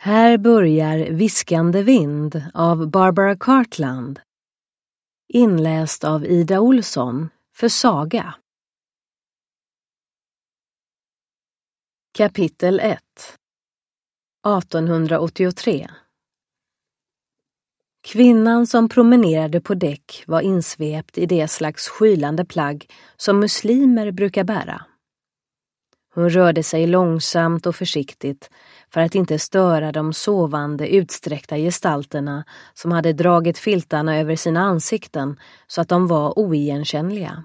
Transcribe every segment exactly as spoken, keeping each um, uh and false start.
Här börjar Viskande vind av Barbara Cartland. Inläst av Ida Olsson för Saga. Kapitel ett. artonhundraåttiotre. Kvinnan som promenerade på däck var insvept i det slags skylande plagg som muslimer brukar bära. Hon rörde sig långsamt och försiktigt för att inte störa de sovande utsträckta gestalterna som hade dragit filtarna över sina ansikten så att de var oigenkännliga.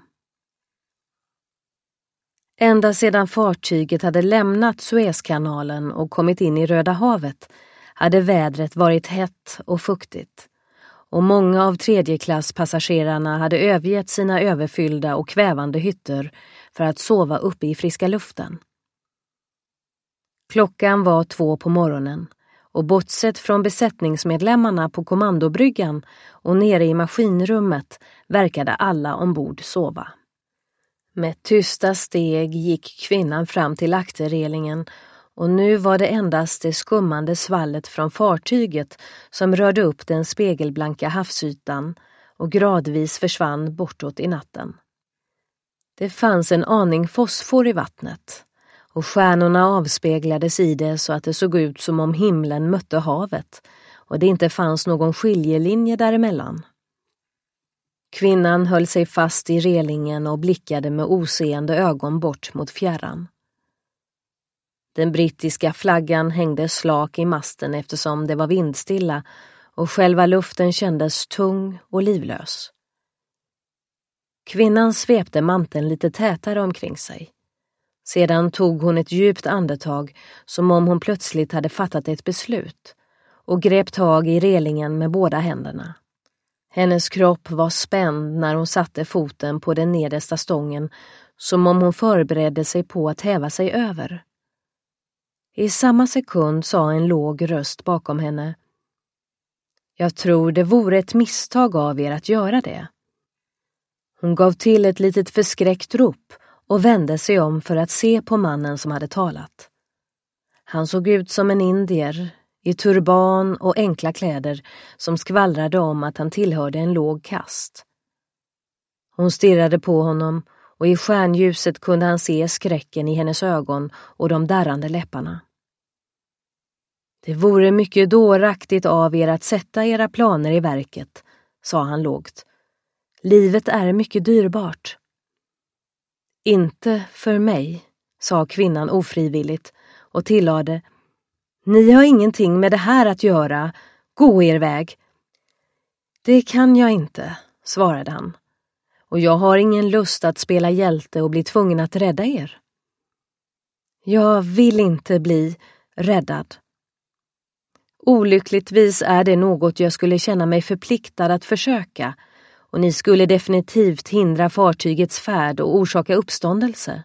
Ända sedan fartyget hade lämnat Suezkanalen och kommit in i Röda havet hade vädret varit hett och fuktigt, och många av tredjeklasspassagerarna hade övergett sina överfyllda och kvävande hytter för att sova uppe i friska luften. Klockan var två på morgonen, och bortsett från besättningsmedlemmarna på kommandobryggan och nere i maskinrummet verkade alla ombord sova. Med tysta steg gick kvinnan fram till akterrelingen, och nu var det endast det skummande svallet från fartyget som rörde upp den spegelblanka havsytan och gradvis försvann bortåt i natten. Det fanns en aning fosfor i vattnet, och stjärnorna avspeglades i det så att det såg ut som om himlen mötte havet och det inte fanns någon skiljelinje däremellan. Kvinnan höll sig fast i relingen och blickade med oseende ögon bort mot fjärran. Den brittiska flaggan hängde slak i masten eftersom det var vindstilla och själva luften kändes tung och livlös. Kvinnan svepte manteln lite tätare omkring sig. Sedan tog hon ett djupt andetag som om hon plötsligt hade fattat ett beslut och grep tag i relingen med båda händerna. Hennes kropp var spänd när hon satte foten på den nedersta stången som om hon förberedde sig på att häva sig över. I samma sekund sa en låg röst bakom henne: "Jag tror det vore ett misstag av er att göra det." Hon gav till ett litet förskräckt rop och vände sig om för att se på mannen som hade talat. Han såg ut som en indier, i turban och enkla kläder som skvallrade om att han tillhörde en låg kast. Hon stirrade på honom, och i stjärnljuset kunde han se skräcken i hennes ögon och de darrande läpparna. "Det vore mycket dåraktigt av er att sätta era planer i verket", sa han lågt. "Livet är mycket dyrbart." "Inte för mig", sa kvinnan ofrivilligt och tillade: "Ni har ingenting med det här att göra. Gå er väg." "Det kan jag inte", svarade han. "Och jag har ingen lust att spela hjälte och bli tvungen att rädda er." "Jag vill inte bli räddad." "Olyckligtvis är det något jag skulle känna mig förpliktad att försöka, och ni skulle definitivt hindra fartygets färd och orsaka uppståndelse."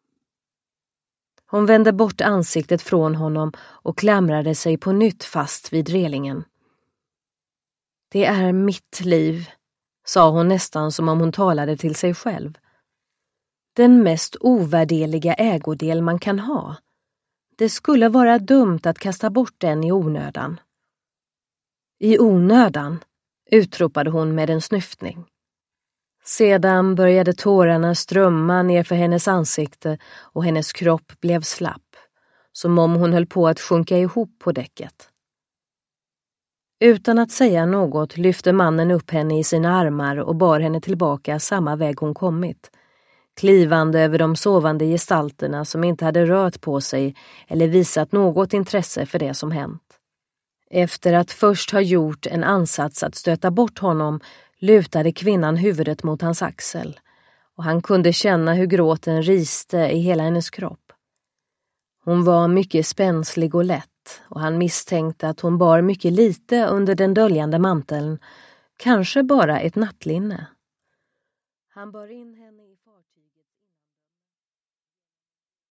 Hon vände bort ansiktet från honom och klamrade sig på nytt fast vid relingen. "Det är mitt liv", sa hon nästan som om hon talade till sig själv. "Den mest ovärderliga ägodel man kan ha. Det skulle vara dumt att kasta bort den i onödan." "I onödan", utropade hon med en snyftning. Sedan började tårarna strömma ner för hennes ansikte och hennes kropp blev slapp, som om hon höll på att sjunka ihop på däcket. Utan att säga något lyfte mannen upp henne i sina armar och bar henne tillbaka samma väg hon kommit, klivande över de sovande gestalterna som inte hade rört på sig eller visat något intresse för det som hänt. Efter att först ha gjort en ansats att stöta bort honom lutade kvinnan huvudet mot hans axel, och han kunde känna hur gråten riste i hela hennes kropp. Hon var mycket spänslig och lätt, och han misstänkte att hon bar mycket lite under den döljande manteln, kanske bara ett nattlinne. Han bar in henne i